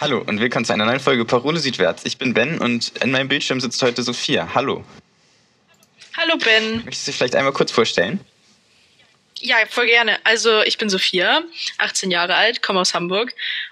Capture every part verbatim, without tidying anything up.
Hallo und willkommen zu einer neuen Folge Parole Südwärts. Ich bin Ben und in meinem Bildschirm sitzt heute Sophia. Hallo. Hallo Ben. Möchtest du dich vielleicht einmal kurz vorstellen? Ja, voll gerne. Also ich bin Sophia, achtzehn Jahre alt, komme aus Hamburg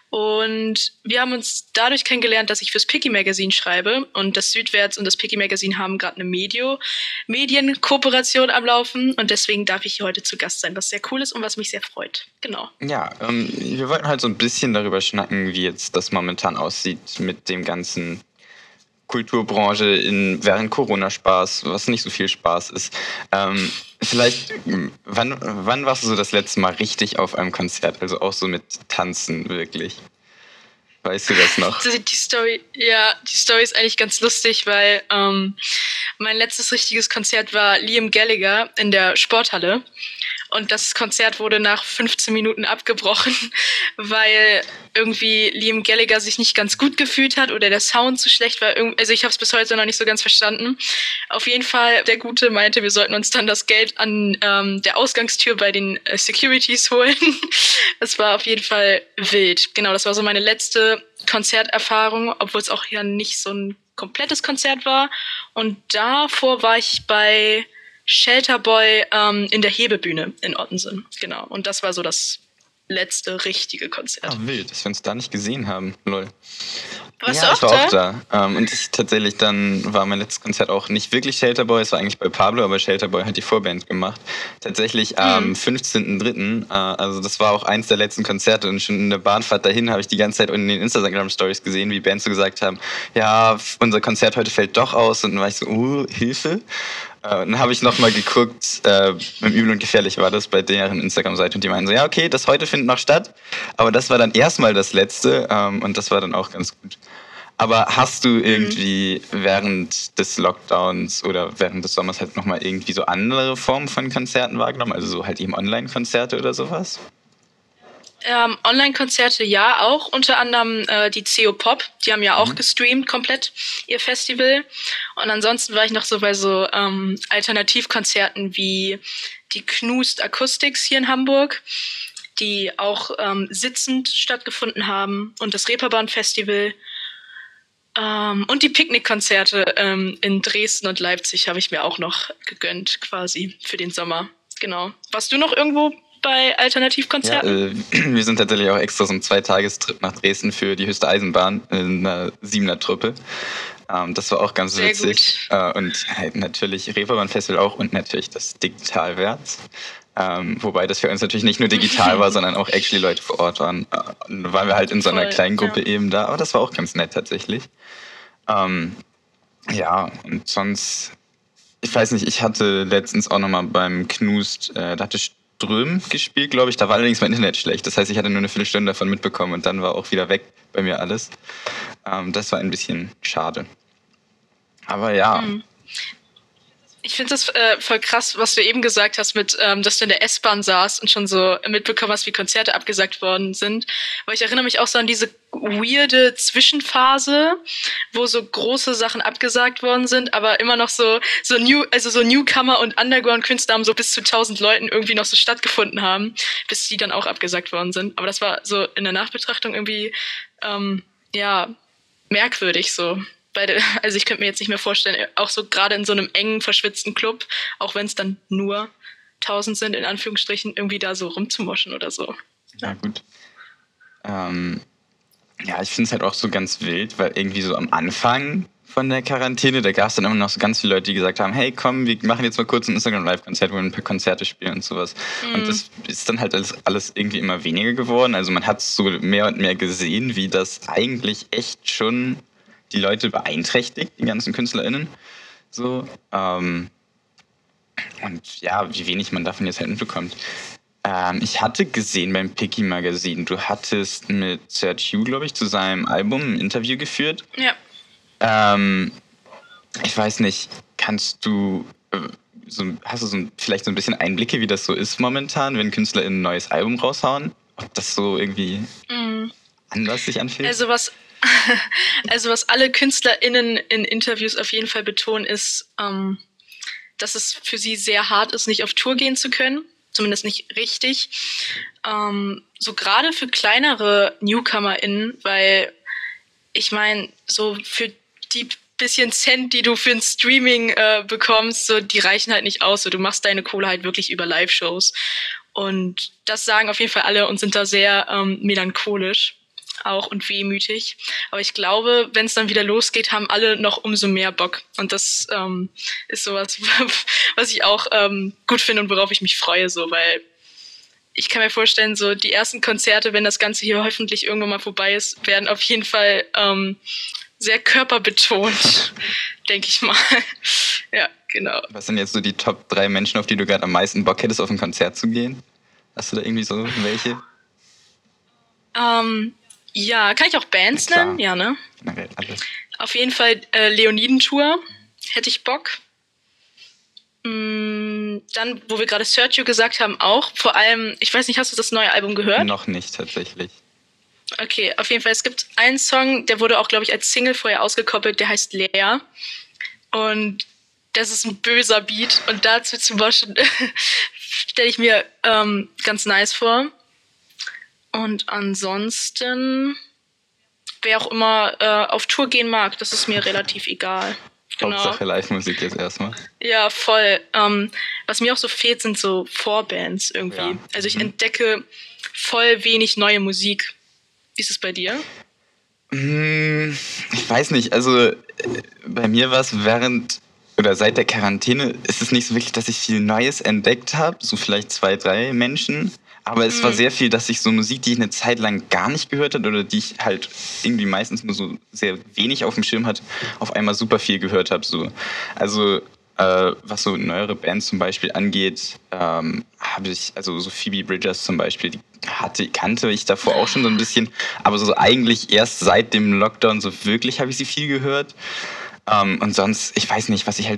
und wir haben uns dadurch kennengelernt, dass ich fürs Picky Magazine schreibe und das Südwärts und das Picky Magazine haben gerade eine Medio Medienkooperation am Laufen und deswegen darf ich hier heute zu Gast sein, was sehr cool ist und was mich sehr freut. Genau. Ja, ähm, wir wollten halt so ein bisschen darüber schnacken, wie jetzt das momentan aussieht mit dem ganzen Kulturbranche in, während Corona-Spaß, was nicht so viel Spaß ist. Ähm, vielleicht, wann, wann warst du so das letzte Mal richtig auf einem Konzert? Also auch so mit Tanzen, wirklich? Weißt du das noch? Die Story, ja, die Story ist eigentlich ganz lustig, weil ähm, mein letztes richtiges Konzert war Liam Gallagher in der Sporthalle. Und das Konzert wurde nach fünfzehn Minuten abgebrochen, weil irgendwie Liam Gallagher sich nicht ganz gut gefühlt hat oder der Sound zu schlecht war. Also ich habe es bis heute noch nicht so ganz verstanden. Auf jeden Fall, der Gute meinte, wir sollten uns dann das Geld an ähm, der Ausgangstür bei den äh, Securities holen. Das war auf jeden Fall wild. Genau, das war so meine letzte Konzerterfahrung, obwohl es auch ja nicht so ein komplettes Konzert war. Und davor war ich bei Shelterboy ähm, in der Hebebühne in Ottensen, genau. Und das war so das letzte richtige Konzert. Ah, wild, dass wir uns da nicht gesehen haben, lol. Warst ja, du auch ich war da? auch da. Ähm, und ich tatsächlich dann war mein letztes Konzert auch nicht wirklich Shelterboy, es war eigentlich bei Pablo, aber Shelterboy hat die Vorband gemacht. Tatsächlich am mhm. fünfzehnten dritten Äh, also das war auch eins der letzten Konzerte und schon in der Bahnfahrt dahin habe ich die ganze Zeit in den Instagram-Stories gesehen, wie Bands so gesagt haben, ja, unser Konzert heute fällt doch aus. Und dann war ich so, uh, Hilfe. Äh, und dann habe ich nochmal geguckt, äh, im Übel und Gefährlich war das bei deren Instagram-Seite und die meinen so, ja, okay, das heute findet noch statt, aber das war dann erstmal das letzte ähm, und das war dann auch ganz gut. Aber hast du irgendwie mhm. während des Lockdowns oder während des Sommers halt nochmal irgendwie so andere Formen von Konzerten wahrgenommen? Also so halt eben Online-Konzerte oder sowas? Ähm, Online-Konzerte ja auch, unter anderem äh, die C O Pop, die haben ja auch mhm. gestreamt komplett ihr Festival. Und ansonsten war ich noch so bei so ähm, Alternativkonzerten wie die Knust Acoustics hier in Hamburg, die auch ähm, sitzend stattgefunden haben, und das Reeperbahn Festival. Um, und die Picknickkonzerte ähm, in Dresden und Leipzig habe ich mir auch noch gegönnt, quasi, für den Sommer. Genau. Warst du noch irgendwo bei Alternativkonzerten? Ja, äh, wir sind tatsächlich auch extra so einen Zweitagestrip nach Dresden für die höchste Eisenbahn in einer Siebener-Truppe. Ähm, das war auch ganz Sehr witzig. Äh, und halt natürlich Reeperbahn Festival auch und natürlich das Digitalwärts. Ähm, wobei das für uns natürlich nicht nur digital war, sondern auch actually Leute vor Ort waren. Äh, da waren wir halt in so einer Voll, kleinen Gruppe ja. eben da, aber das war auch ganz nett tatsächlich. Ähm, ja, und sonst, ich weiß nicht, ich hatte letztens auch nochmal beim Knust, äh, da hatte Ström gespielt, glaube ich, da war allerdings mein Internet schlecht. Das heißt, ich hatte nur eine Viertelstunde davon mitbekommen und dann war auch wieder weg bei mir alles. Ähm, das war ein bisschen schade. Aber ja. Mhm. Ich finde das äh, voll krass, was du eben gesagt hast, mit, ähm, dass du in der S-Bahn saßt und schon so mitbekommen hast, wie Konzerte abgesagt worden sind. Weil ich erinnere mich auch so an diese weirde Zwischenphase, wo so große Sachen abgesagt worden sind, aber immer noch so so New, also so Newcomer und Underground-Künstler haben so bis zu tausend Leuten irgendwie noch so stattgefunden haben, bis die dann auch abgesagt worden sind. Aber das war so in der Nachbetrachtung irgendwie ähm, ja merkwürdig so. Also ich könnte mir jetzt nicht mehr vorstellen, auch so gerade in so einem engen, verschwitzten Club, auch wenn es dann nur tausend sind, in Anführungsstrichen, irgendwie da so rumzumoschen oder so. Ja, ja gut. Ähm, ja, ich finde es halt auch so ganz wild, weil irgendwie so am Anfang von der Quarantäne, da gab es dann immer noch so ganz viele Leute, die gesagt haben, hey, komm, wir machen jetzt mal kurz ein Instagram-Live-Konzert, wo wir ein paar Konzerte spielen und sowas. Mhm. Und das ist dann halt alles, alles irgendwie immer weniger geworden. Also man hat so mehr und mehr gesehen, wie das eigentlich echt schon die Leute beeinträchtigt, die ganzen KünstlerInnen. So, ähm, und ja, wie wenig man davon jetzt halt mitbekommt. Ähm, ich hatte gesehen beim Picky Magazine, du hattest mit Serge Hugh, glaube ich, zu seinem Album ein Interview geführt. Ja. Ähm, ich weiß nicht, kannst du, äh, so, hast du so ein, vielleicht so ein bisschen Einblicke, wie das so ist momentan, wenn KünstlerInnen ein neues Album raushauen? Ob das so irgendwie mm. anders sich anfühlt? Also was Also was alle KünstlerInnen in Interviews auf jeden Fall betonen, ist, ähm, dass es für sie sehr hart ist, nicht auf Tour gehen zu können. Zumindest nicht richtig. Ähm, so gerade für kleinere NewcomerInnen, weil ich meine, so für die bisschen Cent, die du für ein Streaming äh, bekommst, so, die reichen halt nicht aus. So, du machst deine Kohle halt wirklich über Live-Shows. Und das sagen auf jeden Fall alle und sind da sehr ähm, melancholisch auch und wehmütig. Aber ich glaube, wenn es dann wieder losgeht, haben alle noch umso mehr Bock. Und das ähm, ist sowas, was ich auch ähm, gut finde und worauf ich mich freue, so, weil ich kann mir vorstellen, so die ersten Konzerte, wenn das Ganze hier hoffentlich irgendwann mal vorbei ist, werden auf jeden Fall ähm, sehr körperbetont, denke ich mal. Ja, genau. Was sind jetzt so die Top drei Menschen, auf die du gerade am meisten Bock hättest, auf ein Konzert zu gehen? Hast du da irgendwie so welche? Ähm, ja, kann ich auch Bands Ja, klar. nennen? Ja, ne? Generell alles. Auf jeden Fall äh, Leoniden-Tour hätte ich Bock. Mm, dann, wo wir gerade Sergio gesagt haben, auch. Vor allem, ich weiß nicht, hast du das neue Album gehört? Noch nicht tatsächlich. Okay, auf jeden Fall. Es gibt einen Song, der wurde auch, glaube ich, als Single vorher ausgekoppelt, der heißt Leer. Und das ist ein böser Beat. Und dazu zum Beispiel stelle ich mir ähm, ganz nice vor. Und ansonsten, wer auch immer äh, auf Tour gehen mag, das ist mir relativ egal. Genau. Hauptsache Live-Musik jetzt erstmal. Ja, voll. Ähm, was mir auch so fehlt, sind so Vorbands irgendwie. Ja. Also ich Mhm. entdecke voll wenig neue Musik. Wie ist es bei dir? Hm, Ich weiß nicht, also äh, bei mir war es während oder seit der Quarantäne ist es nicht so wirklich, dass ich viel Neues entdeckt habe, so vielleicht zwei, drei Menschen. Aber es war Mhm. sehr viel, dass ich so Musik, die ich eine Zeit lang gar nicht gehört habe oder die ich halt irgendwie meistens nur so sehr wenig auf dem Schirm hatte, auf einmal super viel gehört habe. So. Also äh, was so neuere Bands zum Beispiel angeht, ähm, habe ich, also so Phoebe Bridgers zum Beispiel, die hatte, kannte ich davor auch schon so ein bisschen, aber so eigentlich erst seit dem Lockdown so wirklich habe ich sie viel gehört. Ähm, und sonst, ich weiß nicht, was ich halt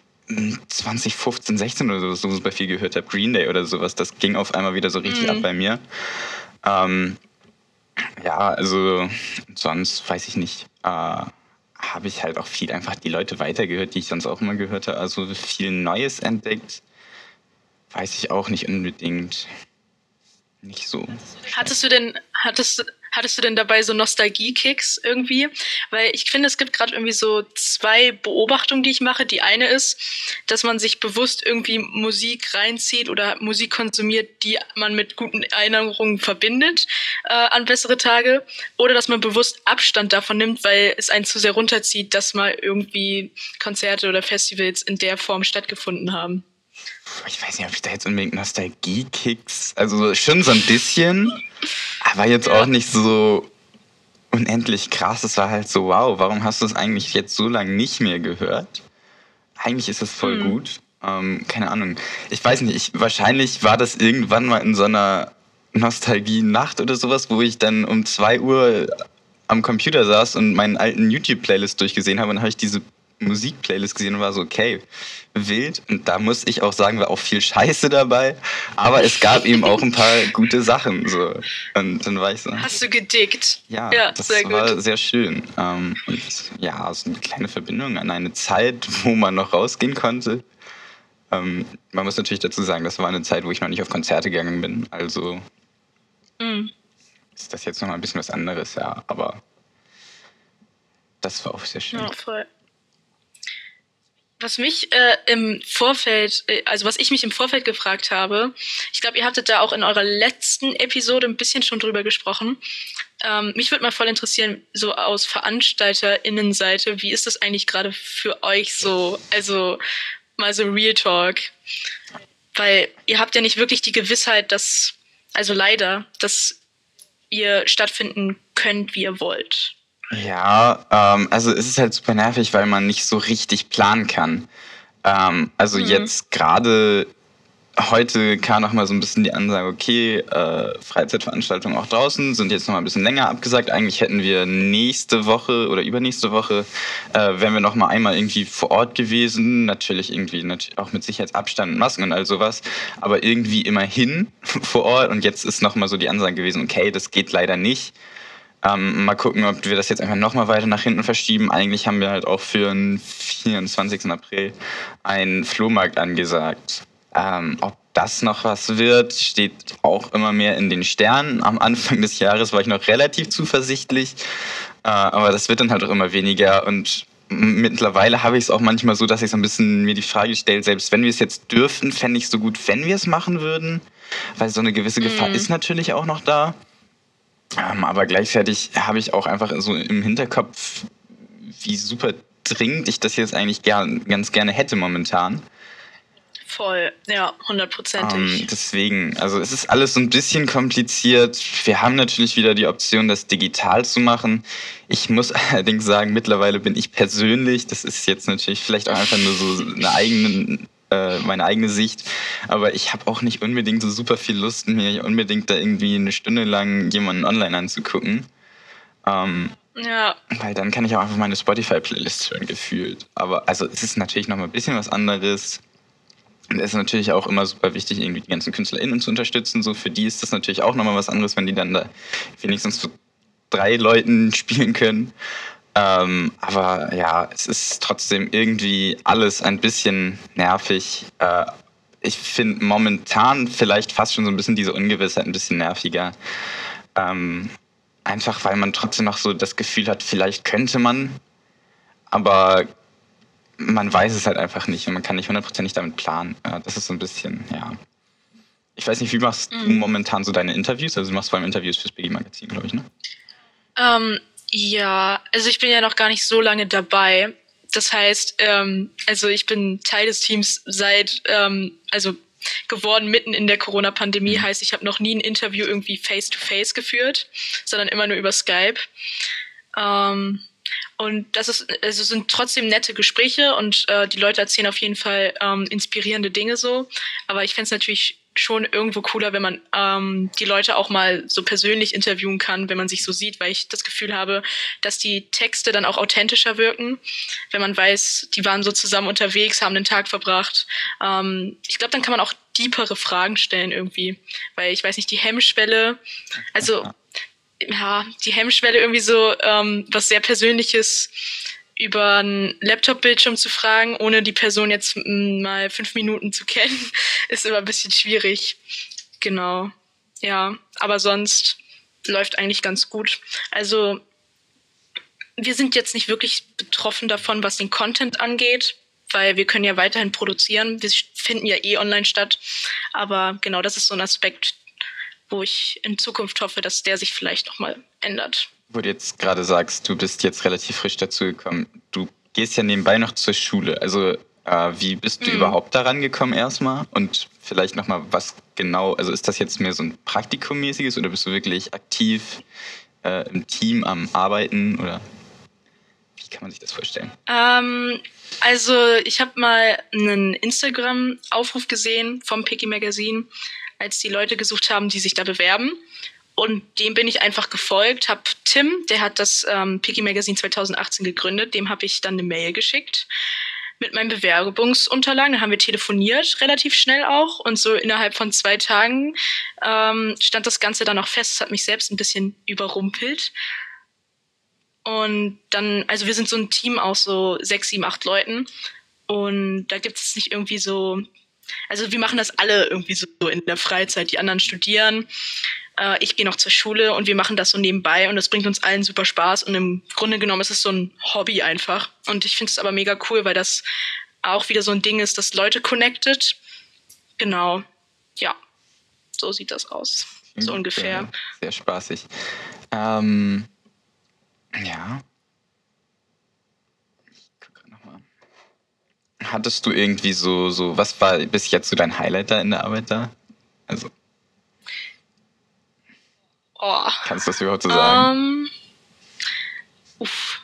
zwanzig fünfzehn, sechzehn oder so, so super viel gehört habe, Green Day oder sowas, das ging auf einmal wieder so richtig Mhm. ab bei mir. Ähm, ja, also sonst weiß ich nicht, äh, habe ich halt auch viel einfach die Leute weitergehört, die ich sonst auch immer gehört habe. Also viel Neues entdeckt, weiß ich auch nicht unbedingt. Nicht so. Hattest du denn, hattest, hattest du denn dabei so Nostalgie-Kicks irgendwie? Weil ich finde, es gibt gerade irgendwie so zwei Beobachtungen, die ich mache. Die eine ist, dass man sich bewusst irgendwie Musik reinzieht oder Musik konsumiert, die man mit guten Erinnerungen verbindet äh, an bessere Tage. Oder dass man bewusst Abstand davon nimmt, weil es einen zu sehr runterzieht, dass mal irgendwie Konzerte oder Festivals in der Form stattgefunden haben. Ich weiß nicht, ob ich da jetzt unbedingt Nostalgie-Kicks, also schon so ein bisschen, aber jetzt Ja. auch nicht so unendlich krass. Es war halt so, wow, warum hast du es eigentlich jetzt so lange nicht mehr gehört? Eigentlich ist es voll Hm. gut. Ähm, keine Ahnung. Ich weiß nicht, ich, wahrscheinlich war das irgendwann mal in so einer Nostalgie-Nacht oder sowas, wo ich dann um zwei Uhr am Computer saß und meinen alten YouTube-Playlist durchgesehen habe und dann habe ich diese Musik-Playlist gesehen und war so, okay, wild. Und da muss ich auch sagen, war auch viel Scheiße dabei, aber es gab eben auch ein paar gute Sachen. So. Und dann war ich so, Hast du gedickt? ja, Ja, das sehr war gut. sehr schön. Ähm, und ja, so eine kleine Verbindung an eine Zeit, wo man noch rausgehen konnte. Ähm, man muss natürlich dazu sagen, das war eine Zeit, wo ich noch nicht auf Konzerte gegangen bin. Also Mhm. ist das jetzt noch mal ein bisschen was anderes, ja. Aber das war auch sehr schön. Ja, voll. Was mich äh, im Vorfeld, äh, also was ich mich im Vorfeld gefragt habe, ich glaube, ihr hattet da auch in eurer letzten Episode ein bisschen schon drüber gesprochen. Ähm, mich würde mal voll interessieren, so aus VeranstalterInnenseite, wie ist das eigentlich gerade für euch so? Also mal so Real Talk. Weil ihr habt ja nicht wirklich die Gewissheit, dass, also leider, dass ihr stattfinden könnt, wie ihr wollt. Ja, ähm, also es ist halt super nervig, weil man nicht so richtig planen kann. Ähm, also Mhm. jetzt gerade heute kam noch mal so ein bisschen die Ansage, okay, äh, Freizeitveranstaltungen auch draußen sind jetzt noch mal ein bisschen länger abgesagt. Eigentlich hätten wir nächste Woche oder übernächste Woche, äh, wären wir noch mal einmal irgendwie vor Ort gewesen. Natürlich irgendwie natürlich auch mit Sicherheitsabstand und Masken und all sowas. Aber irgendwie immerhin vor Ort. Und jetzt ist noch mal so die Ansage gewesen, okay, das geht leider nicht. Ähm, mal gucken, ob wir das jetzt einfach noch mal weiter nach hinten verschieben. Eigentlich haben wir halt auch für den vierundzwanzigsten April einen Flohmarkt angesagt. Ähm, ob das noch was wird, steht auch immer mehr in den Sternen. Am Anfang des Jahres war ich noch relativ zuversichtlich. Äh, aber das wird dann halt auch immer weniger und mittlerweile habe ich es auch manchmal so, dass ich so ein bisschen mir die Frage stelle, selbst wenn wir es jetzt dürften, fände ich es so gut, wenn wir es machen würden, weil so eine gewisse Gefahr Mhm. ist natürlich auch noch da. Ähm, aber gleichzeitig habe ich auch einfach so im Hinterkopf, wie super dringend ich das jetzt eigentlich gern, ganz gerne hätte momentan. Voll, ja, Ähm, hundertprozentig. deswegen, also es ist alles so ein bisschen kompliziert. Wir haben natürlich wieder die Option, das digital zu machen. Ich muss allerdings sagen, mittlerweile bin ich persönlich, das ist jetzt natürlich vielleicht auch einfach nur so eine eigene, äh, meine eigene Sicht, aber ich habe auch nicht unbedingt so super viel Lust, mir unbedingt da irgendwie eine Stunde lang jemanden online anzugucken. Ähm, Ja, weil dann kann ich auch einfach meine Spotify-Playlist hören, gefühlt. Aber also es ist natürlich noch mal ein bisschen was anderes. Und es ist natürlich auch immer super wichtig, irgendwie die ganzen KünstlerInnen zu unterstützen. So, für die ist das natürlich auch nochmal was anderes, wenn die dann da wenigstens zu drei Leuten spielen können. Ähm, aber ja, es ist trotzdem irgendwie alles ein bisschen nervig. Äh, ich finde momentan vielleicht fast schon so ein bisschen diese Ungewissheit ein bisschen nerviger. Ähm, einfach weil man trotzdem noch so das Gefühl hat, vielleicht könnte man, aber man weiß es halt einfach nicht und man kann nicht hundertprozentig damit planen. Äh, das ist so ein bisschen, ja. Ich weiß nicht, wie machst du mhm. momentan so deine Interviews? Also du machst vor allem Interviews fürs Biggie Magazin, glaube ich, ne? Ähm, ja, also ich bin ja noch gar nicht so lange dabei. Das heißt, ähm, also ich bin Teil des Teams seit, ähm, also geworden mitten in der Corona-Pandemie. Mhm. Heißt, ich habe noch nie ein Interview irgendwie face-to-face geführt, sondern immer nur über Skype. Ähm, und das ist, also sind trotzdem nette Gespräche und äh, die Leute erzählen auf jeden Fall ähm, inspirierende Dinge so. Aber ich fände es natürlich schon irgendwo cooler, wenn man ähm, die Leute auch mal so persönlich interviewen kann, wenn man sich so sieht, weil ich das Gefühl habe, dass die Texte dann auch authentischer wirken, wenn man weiß, die waren so zusammen unterwegs, haben den Tag verbracht. Ähm, ich glaube, dann kann man auch deepere Fragen stellen irgendwie, weil ich weiß nicht, die Hemmschwelle, also ja, die Hemmschwelle irgendwie so ähm, was sehr Persönliches über einen Laptop-Bildschirm zu fragen, ohne die Person jetzt m, mal fünf Minuten zu kennen, ist immer ein bisschen schwierig. Genau. Ja, aber sonst läuft eigentlich ganz gut. Also wir sind jetzt nicht wirklich betroffen davon, was den Content angeht, weil wir können ja weiterhin produzieren. Wir finden ja eh online statt. Aber genau, das ist so ein Aspekt, wo ich in Zukunft hoffe, dass der sich vielleicht nochmal ändert. Wo du jetzt gerade sagst, du bist jetzt relativ frisch dazugekommen. Du gehst ja nebenbei noch zur Schule. Also äh, wie bist du Mhm. überhaupt daran gekommen erstmal? Und vielleicht nochmal, was genau, also ist das jetzt mehr so ein Praktikummäßiges oder bist du wirklich aktiv äh, im Team am Arbeiten oder wie kann man sich das vorstellen? Ähm, also ich habe mal einen Instagram-Aufruf gesehen vom Picky Magazine, als die Leute gesucht haben, die sich da bewerben. Und dem bin ich einfach gefolgt, habe Tim, der hat das ähm, Picky Magazine zwanzig achtzehn gegründet, dem habe ich dann eine Mail geschickt mit meinen Bewerbungsunterlagen. Dann haben wir telefoniert, relativ schnell auch. Und so innerhalb von zwei Tagen ähm, stand das Ganze dann auch fest. Das hat mich selbst ein bisschen überrumpelt. Und dann, also wir sind so ein Team aus so sechs, sieben, acht Leuten. Und da gibt es nicht irgendwie so, also wir machen das alle irgendwie so in der Freizeit. Die anderen studieren, äh, ich gehe noch zur Schule und wir machen das so nebenbei und das bringt uns allen super Spaß. Und im Grunde genommen ist es so ein Hobby einfach. Und ich finde es aber mega cool, weil das auch wieder so ein Ding ist, das Leute connectet. Genau, ja, so sieht das aus, so ungefähr. Sehr spaßig. Ähm, ja. Ich guck grad noch mal. Hattest du irgendwie so, so, was war bis jetzt so dein Highlight da in der Arbeit da? Also, Oh. kannst du das überhaupt so sagen? Ähm, uff.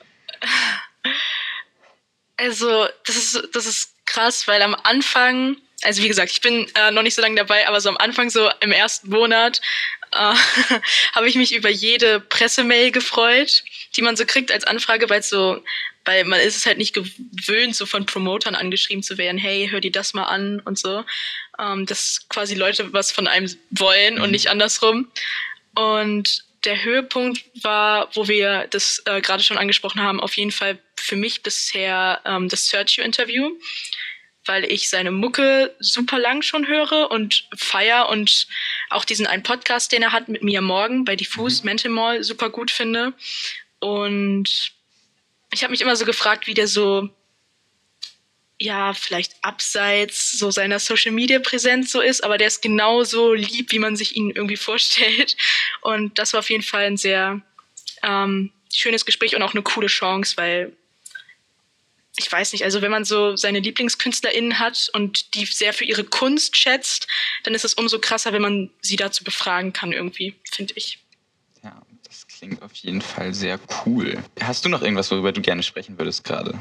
Also, das ist, das ist krass, weil am Anfang, also wie gesagt, ich bin äh, noch nicht so lange dabei, aber so am Anfang, so im ersten Monat, äh, habe ich mich über jede Pressemail gefreut, die man so kriegt als Anfrage, weil so, weil man ist es halt nicht gewöhnt, so von Promotern angeschrieben zu werden, hey, hör dir das mal an und so. Ähm, dass quasi Leute was von einem wollen Mhm. und nicht andersrum. Und der Höhepunkt war, wo wir das äh, gerade schon angesprochen haben, auf jeden Fall für mich bisher ähm, das Sergio-Interview, weil ich seine Mucke super lang schon höre und feier und auch diesen einen Podcast, den er hat mit Mia Morgan bei Diffus, Mhm. Mental Mall, super gut finde. Und ich habe mich immer so gefragt, wie der so, ja, vielleicht abseits so seiner Social-Media-Präsenz so ist, aber der ist genauso lieb, wie man sich ihn irgendwie vorstellt. Und das war auf jeden Fall ein sehr ähm, schönes Gespräch und auch eine coole Chance, weil ich weiß nicht, also wenn man so seine LieblingskünstlerInnen hat und die sehr für ihre Kunst schätzt, dann ist es umso krasser, wenn man sie dazu befragen kann irgendwie, finde ich. Ja, das klingt auf jeden Fall sehr cool. Hast du noch irgendwas, worüber du gerne sprechen würdest gerade?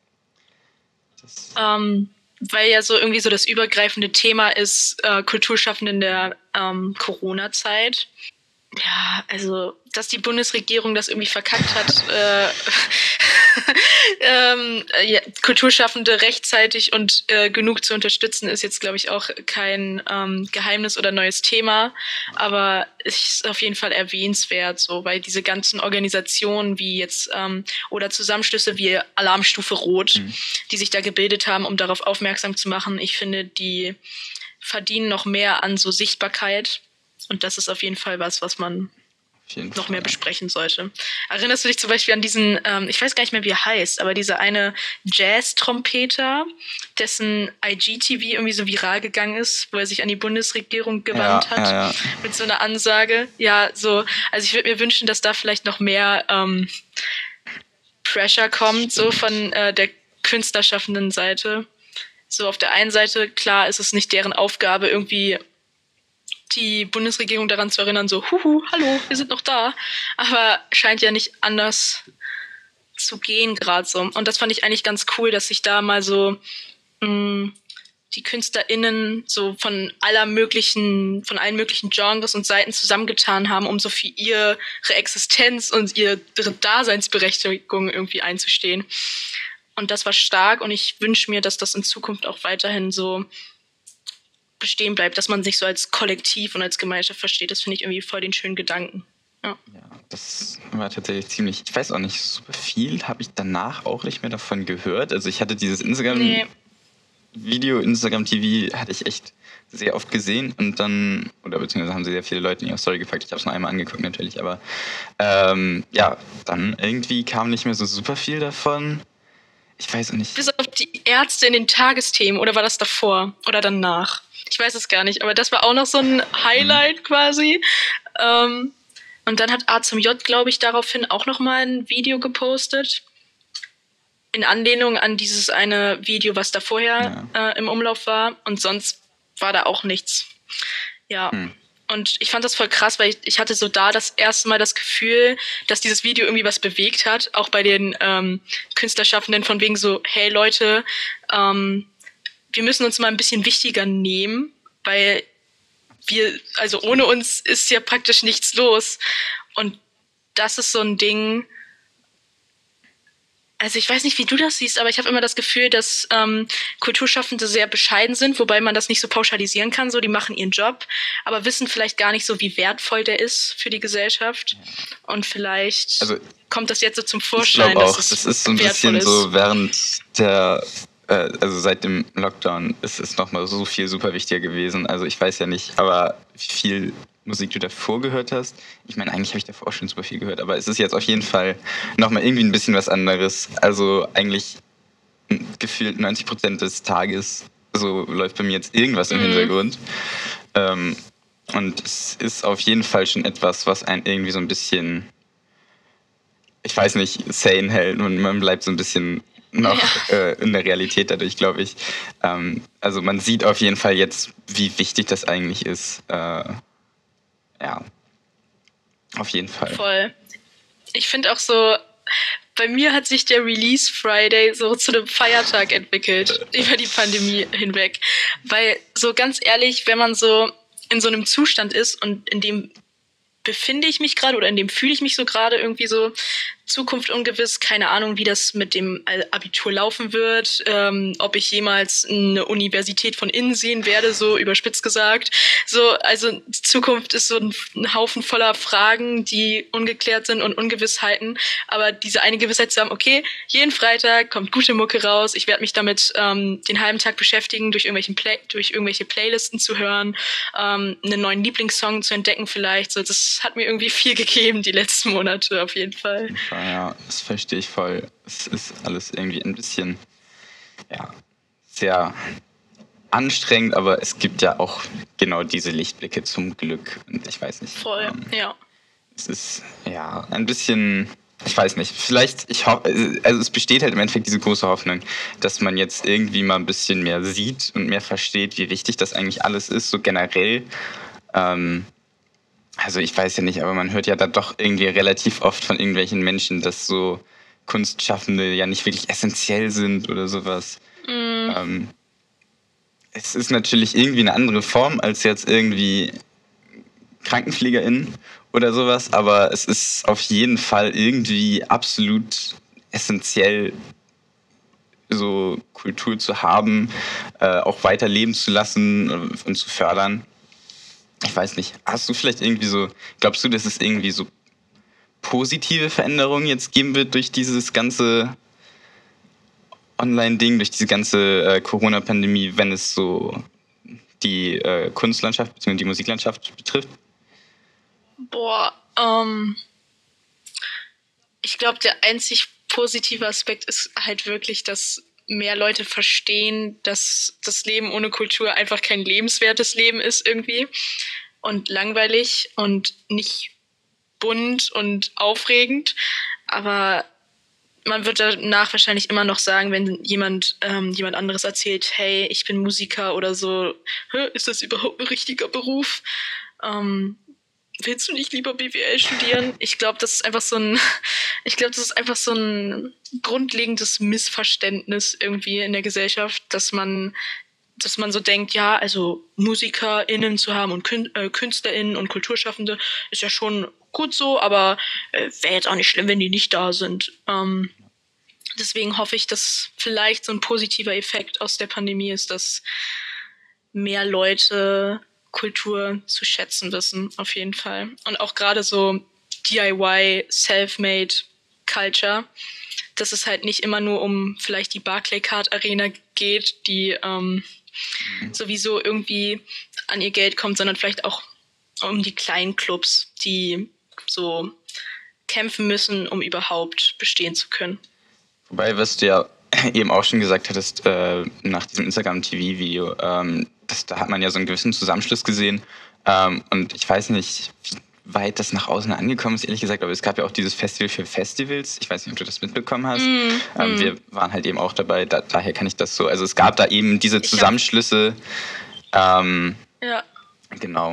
Ähm, weil ja so irgendwie so das übergreifende Thema ist, äh, Kulturschaffende in der ähm, Corona-Zeit. Ja, also, dass die Bundesregierung das irgendwie verkackt hat, äh, ähm, ja, Kulturschaffende rechtzeitig und äh, genug zu unterstützen, ist jetzt, glaube ich, auch kein ähm, Geheimnis oder neues Thema. Aber es ist auf jeden Fall erwähnenswert, so, weil diese ganzen Organisationen wie jetzt ähm, oder Zusammenschlüsse wie Alarmstufe Rot, mhm. die sich da gebildet haben, um darauf aufmerksam zu machen, ich finde, die verdienen noch mehr an so Sichtbarkeit. Und das ist auf jeden Fall was, was man noch mehr besprechen sollte. Erinnerst du dich zum Beispiel an diesen, ähm, ich weiß gar nicht mehr, wie er heißt, aber dieser eine Jazz-Trompeter, dessen I G T V irgendwie so viral gegangen ist, wo er sich an die Bundesregierung gewandt ja, hat, ja, ja. mit so einer Ansage. Ja, so, also ich würde mir wünschen, dass da vielleicht noch mehr ähm, Pressure kommt, so von äh, der künstlerschaffenden Seite. So auf der einen Seite, klar, ist es nicht deren Aufgabe, irgendwie die Bundesregierung daran zu erinnern, so, huhu, hallo, wir sind noch da. Aber scheint ja nicht anders zu gehen gerade so. Und das fand ich eigentlich ganz cool, dass sich da mal so mh, die KünstlerInnen so von aller möglichen, von allen möglichen Genres und Seiten zusammengetan haben, um so für ihre Existenz und ihre Daseinsberechtigung irgendwie einzustehen. Und das war stark und ich wünsche mir, dass das in Zukunft auch weiterhin so bestehen bleibt, dass man sich so als Kollektiv und als Gemeinschaft versteht. Das finde ich irgendwie voll den schönen Gedanken. Ja. Ja, das war tatsächlich ziemlich, ich weiß auch nicht, super viel habe ich danach auch nicht mehr davon gehört. Also ich hatte dieses Instagram-Video, nee. Instagram-T V hatte ich echt sehr oft gesehen und dann, oder beziehungsweise haben sie sehr viele Leute in ihre Story gepackt. Ich habe es nur einmal angeguckt natürlich, aber ähm, ja, dann irgendwie kam nicht mehr so super viel davon. Ich weiß auch nicht. Bis auf die Ärzte in den Tagesthemen, oder war das davor oder danach? Ich weiß es gar nicht, aber das war auch noch so ein Highlight mhm. quasi. Ähm, und dann hat A zum J, glaube ich, daraufhin auch noch mal ein Video gepostet. In Anlehnung an dieses eine Video, was da vorher ja. äh, im Umlauf war. Und sonst war da auch nichts. Ja. Mhm. Und ich fand das voll krass, weil ich, ich hatte so da das erste Mal das Gefühl, dass dieses Video irgendwie was bewegt hat. Auch bei den ähm, Künstlerschaffenden von wegen so, hey Leute, ähm, wir müssen uns mal ein bisschen wichtiger nehmen, weil wir, also ohne uns ist ja praktisch nichts los. Und das ist so ein Ding, also ich weiß nicht, wie du das siehst, aber ich habe immer das Gefühl, dass ähm, Kulturschaffende sehr bescheiden sind, wobei man das nicht so pauschalisieren kann. So, die machen ihren Job, aber wissen vielleicht gar nicht so, wie wertvoll der ist für die Gesellschaft. Und vielleicht also, kommt das jetzt so zum Vorschein. Ich glaube auch, das ist so ein bisschen ist. so während der, äh, also seit dem Lockdown ist es nochmal so viel super wichtiger gewesen. Also ich weiß ja nicht, aber wie viel Musik du davor gehört hast. Ich meine, eigentlich habe ich davor auch schon super viel gehört, aber es ist jetzt auf jeden Fall nochmal irgendwie ein bisschen was anderes. Also eigentlich gefühlt neunzig Prozent des Tages so läuft bei mir jetzt irgendwas im mhm. Hintergrund. Ähm, und es ist auf jeden Fall schon etwas, was einen irgendwie so ein bisschen, ich weiß nicht, sane hält und man bleibt so ein bisschen noch ja. äh, in der Realität dadurch, glaube ich. Ähm, also man sieht auf jeden Fall jetzt, wie wichtig das eigentlich ist. Äh, Ja, auf jeden Fall. Voll. Ich finde auch so, bei mir hat sich der Release Friday so zu einem Feiertag entwickelt, über die Pandemie hinweg. Weil so ganz ehrlich, wenn man so in so einem Zustand ist und in dem befinde ich mich gerade oder in dem fühle ich mich so gerade irgendwie so, Zukunft ungewiss, keine Ahnung, wie das mit dem Abitur laufen wird, ähm, ob ich jemals eine Universität von innen sehen werde, so überspitzt gesagt. So, also Zukunft ist so ein, ein Haufen voller Fragen, die ungeklärt sind und Ungewissheiten, aber diese eine Gewissheit zu haben, okay, jeden Freitag kommt gute Mucke raus, ich werde mich damit ähm, den halben Tag beschäftigen, durch, irgendwelchen Play- durch irgendwelche Playlisten zu hören, ähm, einen neuen Lieblingssong zu entdecken vielleicht, so, das hat mir irgendwie viel gegeben die letzten Monate auf jeden Fall. ja, das verstehe ich voll. Es ist alles irgendwie ein bisschen, ja, sehr anstrengend, aber es gibt ja auch genau diese Lichtblicke zum Glück. Und ich weiß nicht. Voll, ähm, ja. Es ist, ja, ein bisschen, ich weiß nicht, vielleicht, ich hoffe, also es besteht halt im Endeffekt diese große Hoffnung, dass man jetzt irgendwie mal ein bisschen mehr sieht und mehr versteht, wie wichtig das eigentlich alles ist, so generell. Ähm, also ich weiß ja nicht, aber man hört ja da doch irgendwie relativ oft von irgendwelchen Menschen, dass so Kunstschaffende ja nicht wirklich essentiell sind oder sowas. Mm, Ähm, es ist natürlich irgendwie eine andere Form als jetzt irgendwie KrankenpflegerInnen oder sowas, aber es ist auf jeden Fall irgendwie absolut essentiell, so Kultur zu haben, äh, auch weiterleben zu lassen und zu fördern. Ich weiß nicht, hast du vielleicht irgendwie so, glaubst du, dass es irgendwie so positive Veränderungen jetzt geben wird durch dieses ganze Online-Ding, durch diese ganze äh, Corona-Pandemie, wenn es so die äh, Kunstlandschaft bzw. die Musiklandschaft betrifft? boah, ähm, ich glaube, der einzig positive Aspekt ist halt wirklich, dass mehr Leute verstehen, dass das Leben ohne Kultur einfach kein lebenswertes Leben ist irgendwie und langweilig und nicht bunt und aufregend. Aber man wird danach wahrscheinlich immer noch sagen, wenn jemand ähm, jemand anderes erzählt, hey, ich bin Musiker oder so, ist das überhaupt ein richtiger Beruf? Ähm, willst du nicht lieber B W L studieren? Ich glaube, das ist einfach so ein, ich glaube, das ist einfach so ein grundlegendes Missverständnis irgendwie in der Gesellschaft, dass man, dass man so denkt, ja, also MusikerInnen zu haben und Kün- äh, KünstlerInnen und Kulturschaffende ist ja schon gut so, aber äh, wäre jetzt auch nicht schlimm, wenn die nicht da sind. Ähm, deswegen hoffe ich, dass vielleicht so ein positiver Effekt aus der Pandemie ist, dass mehr Leute Kultur zu schätzen wissen, auf jeden Fall. Und auch gerade so D I Y, Self-Made Culture, dass es halt nicht immer nur um vielleicht die Barclaycard Arena geht, die ähm, sowieso irgendwie an ihr Geld kommt, sondern vielleicht auch um die kleinen Clubs, die so kämpfen müssen, um überhaupt bestehen zu können. Wobei, was du ja eben auch schon gesagt hattest, äh, nach diesem Instagram-T V-Video, ähm, das, da hat man ja so einen gewissen Zusammenschluss gesehen. Ähm, und ich weiß nicht, wie weit das nach außen angekommen ist, ehrlich gesagt, aber es gab ja auch dieses Festival für Festivals. Ich weiß nicht, ob du das mitbekommen hast. Mm, Ähm, mm. Wir waren halt eben auch dabei, da, daher kann ich das so. Also es gab da eben diese Ich hab- Zusammenschlüsse. Ähm, Ja, genau.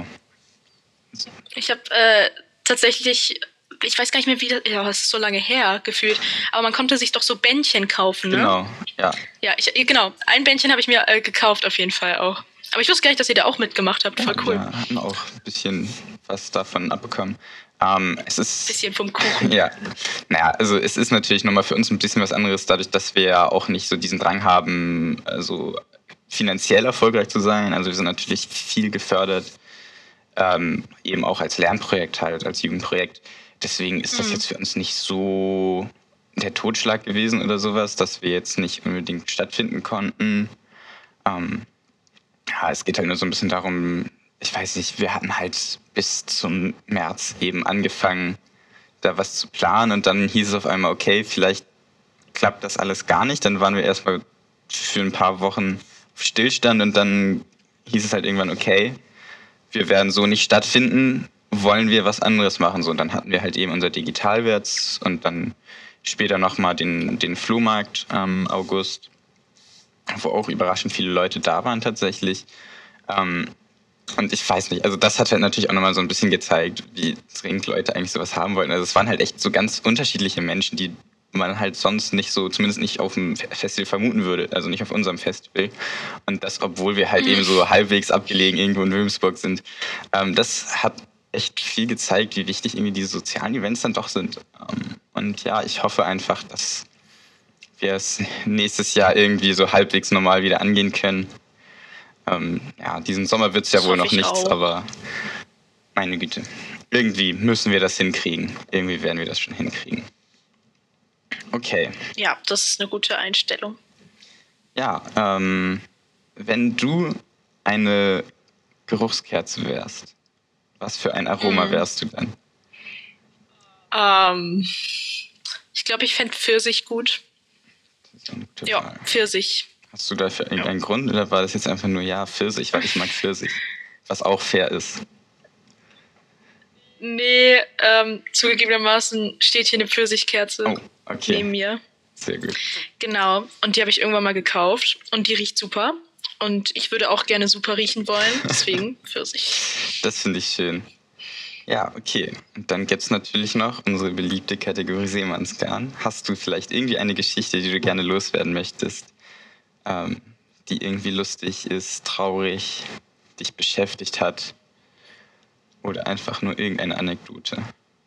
ich habe äh, tatsächlich, ich weiß gar nicht mehr, wie das, ja, das ist so lange her gefühlt, aber man konnte sich doch so Bändchen kaufen, ne? Genau, ja. Ja, ich, genau, ein Bändchen habe ich mir äh, gekauft auf jeden Fall auch. Aber ich wusste gar nicht, dass ihr da auch mitgemacht habt, voll cool. Wir hatten auch ein bisschen was davon abbekommen. Ähm, es ist Bisschen vom Kuchen. Ja, naja, also es ist natürlich nochmal für uns ein bisschen was anderes, dadurch, dass wir ja auch nicht so diesen Drang haben, also finanziell erfolgreich zu sein. Also wir sind natürlich viel gefördert, ähm, eben auch als Lernprojekt halt, als Jugendprojekt. Deswegen ist das Mhm. jetzt für uns nicht so der Totschlag gewesen oder sowas, dass wir jetzt nicht unbedingt stattfinden konnten. Ähm, ja, es geht halt nur so ein bisschen darum, ich weiß nicht, wir hatten halt bis zum März eben angefangen, da was zu planen und dann hieß es auf einmal, okay, vielleicht klappt das alles gar nicht. Dann waren wir erstmal für ein paar Wochen auf Stillstand und dann hieß es halt irgendwann, okay, wir werden so nicht stattfinden, wollen wir was anderes machen. So, und dann hatten wir halt eben unser Digitalwärts und dann später nochmal den, den Flohmarkt am August, wo auch überraschend viele Leute da waren tatsächlich. Ähm, und ich weiß nicht, also das hat halt natürlich auch nochmal so ein bisschen gezeigt, wie dringend Leute eigentlich sowas haben wollten. Also es waren halt echt so ganz unterschiedliche Menschen, die man halt sonst nicht so, zumindest nicht auf dem Festival vermuten würde, also nicht auf unserem Festival. Und das, obwohl wir halt eben so halbwegs abgelegen irgendwo in Wilhelmsburg sind. Ähm, das hat echt viel gezeigt, wie wichtig irgendwie diese sozialen Events dann doch sind. Ähm, und ja, ich hoffe einfach, dass wir es nächstes Jahr irgendwie so halbwegs normal wieder angehen können. Ähm, ja, diesen Sommer wird es ja Das wohl hoffe noch ich nichts, auch. aber meine Güte. Irgendwie müssen wir das hinkriegen. Irgendwie werden wir das schon hinkriegen. Okay. Ja, das ist eine gute Einstellung. Ja, ähm, wenn du eine Geruchskerze wärst, was für ein Aroma Mhm. wärst du dann? Ähm, Ich glaube, ich fände Pfirsich gut. Das ist eine gute Ja, Frage. Pfirsich. Hast du dafür irgendeinen Grund oder war das jetzt einfach nur, ja, Pfirsich, weil ich mag Pfirsich? Was auch fair ist. Nee, ähm, zugegebenermaßen steht hier eine Pfirsichkerze Oh, okay. neben mir. Sehr gut. Genau, und die habe ich irgendwann mal gekauft und die riecht super. Und ich würde auch gerne super riechen wollen, deswegen Pfirsich. Das finde ich schön. Ja, okay. Und dann gibt es natürlich noch unsere beliebte Kategorie Seemannsgarn. Hast du vielleicht irgendwie eine Geschichte, die du gerne loswerden möchtest, ähm, die irgendwie lustig ist, traurig, dich beschäftigt hat oder einfach nur irgendeine Anekdote?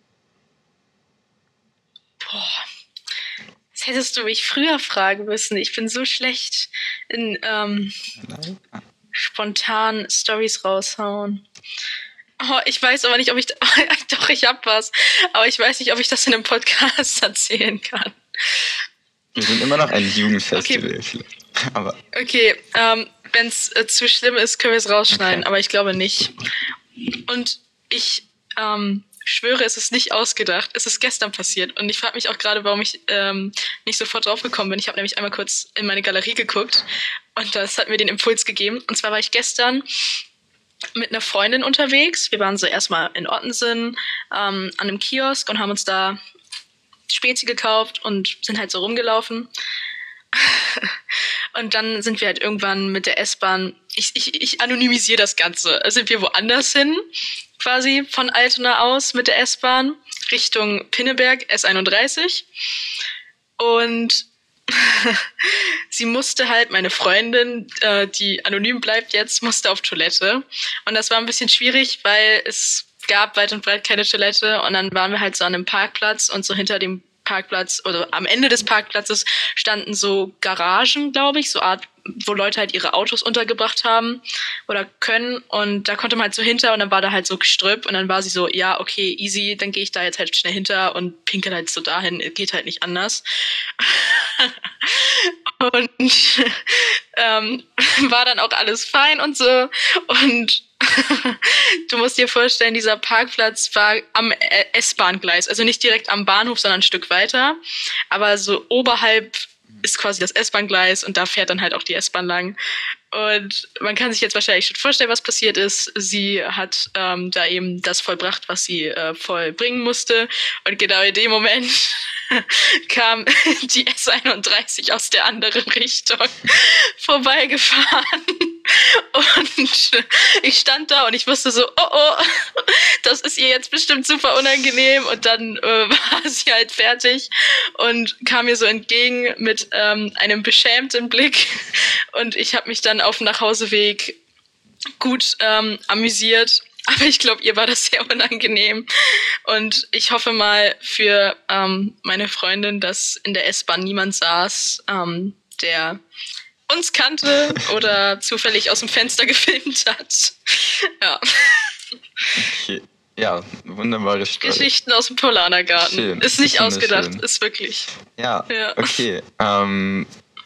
Boah, das hättest du mich früher fragen müssen. Ich bin so schlecht in ähm, spontan Storys raushauen. Oh, ich weiß aber nicht, ob ich... Doch, ich hab was. Aber ich weiß nicht, ob ich das in einem Podcast erzählen kann. Wir sind immer noch ein Jugendfestival. Okay, aber okay ähm, wenn es äh, zu schlimm ist, können wir es rausschneiden. Okay. Aber ich glaube nicht. Und ich ähm, schwöre, es ist nicht ausgedacht. Es ist gestern passiert. Und ich frage mich auch gerade, warum ich ähm, nicht sofort drauf gekommen bin. Ich habe nämlich einmal kurz in meine Galerie geguckt. Und das hat mir den Impuls gegeben. Und zwar war ich gestern mit einer Freundin unterwegs. Wir waren so erstmal in Ottensen ähm, an einem Kiosk und haben uns da Spezi gekauft und sind halt so rumgelaufen. Und dann sind wir halt irgendwann mit der S-Bahn, ich, ich, ich anonymisiere das Ganze, sind wir woanders hin, quasi von Altona aus mit der S-Bahn Richtung Pinneberg, S einunddreißig. Und sie musste halt, meine Freundin, äh, die anonym bleibt jetzt, musste auf Toilette. Und das war ein bisschen schwierig, weil es gab weit und breit keine Toilette. Und dann waren wir halt so an einem Parkplatz und so hinter dem Parkplatz oder am Ende des Parkplatzes standen so Garagen, glaube ich, so Art, wo Leute halt ihre Autos untergebracht haben oder können. Und da konnte man halt so hinter und dann war da halt so Gestrüpp und dann war sie so, ja, okay, easy, dann gehe ich da jetzt halt schnell hinter und pinkel halt so dahin, geht halt nicht anders. Und ähm, war dann auch alles fein und so. Und du musst dir vorstellen, dieser Parkplatz war am S-Bahn-Gleis, also nicht direkt am Bahnhof, sondern ein Stück weiter. Aber so oberhalb ist quasi das S-Bahn-Gleis und da fährt dann halt auch die S-Bahn lang. Und man kann sich jetzt wahrscheinlich schon vorstellen, was passiert ist. Sie hat ähm, da eben das vollbracht, was sie äh, vollbringen musste. Und genau in dem Moment kam die S einunddreißig aus der anderen Richtung vorbeigefahren. Und ich stand da und ich wusste so, oh oh, das ist ihr jetzt bestimmt super unangenehm. Und dann äh, war sie halt fertig und kam mir so entgegen mit ähm, einem beschämten Blick. Und ich habe mich dann auf dem Nachhauseweg gut ähm, amüsiert. Aber ich glaube, ihr war das sehr unangenehm. Und ich hoffe mal für ähm, meine Freundin, dass in der S-Bahn niemand saß, ähm, der uns kannte oder zufällig aus dem Fenster gefilmt hat. Ja. Okay. Ja, wunderbare Story. Geschichten aus dem Paulanergarten. Schön. Ist nicht Das ist ausgedacht, schön. ist wirklich. Ja, Ja. okay. Ähm,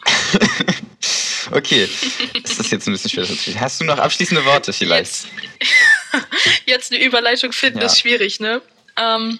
okay, das ist jetzt ein bisschen schwer. Hast du noch abschließende Worte vielleicht? Jetzt, jetzt eine Überleitung finden, Ja. ist schwierig, ne? Ähm,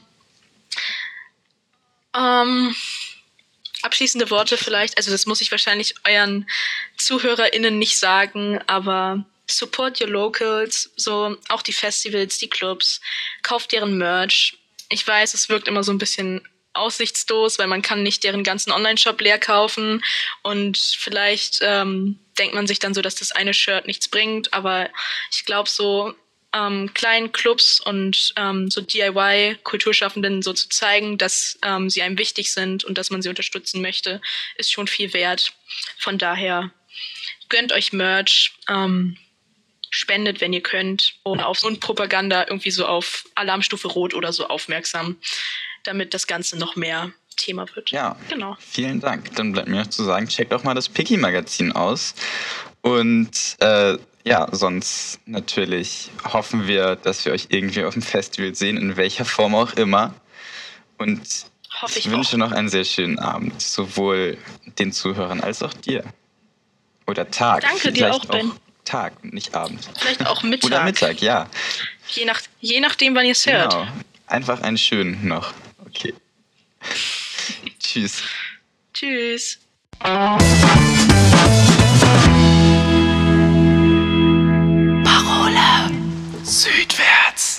ähm, abschließende Worte vielleicht, also das muss ich wahrscheinlich euren ZuhörerInnen nicht sagen, aber support your locals, so auch die Festivals, die Clubs, kauft deren Merch. Ich weiß, es wirkt immer so ein bisschen aussichtslos, weil man kann nicht deren ganzen Online-Shop leer kaufen und vielleicht ähm, denkt man sich dann so, dass das eine Shirt nichts bringt, aber ich glaube so ähm, kleinen Clubs und ähm, so D I Y-Kulturschaffenden so zu zeigen, dass ähm, sie einem wichtig sind und dass man sie unterstützen möchte, ist schon viel wert. Von daher gönnt euch Merch, ähm, spendet, wenn ihr könnt, und auf so eine Propaganda irgendwie so auf Alarmstufe Rot oder so aufmerksam, damit das Ganze noch mehr Thema wird. Ja, Genau. Vielen Dank. Dann bleibt mir noch zu sagen, checkt auch mal das Picky-Magazin aus. Und äh, ja, sonst natürlich hoffen wir, dass wir euch irgendwie auf dem Festival sehen, in welcher Form auch immer. Und Hoffe ich ich wünsche auch. noch einen sehr schönen Abend, sowohl den Zuhörern als auch dir. Oder Tag. Danke dir Vielleicht auch, Ben. Tag und nicht Abend. Vielleicht auch Mittag. Oder Mittag, ja. Je, nach, je nachdem, wann ihr es hört. Genau. Einfach einen schönen noch. Okay. Tschüss. Tschüss.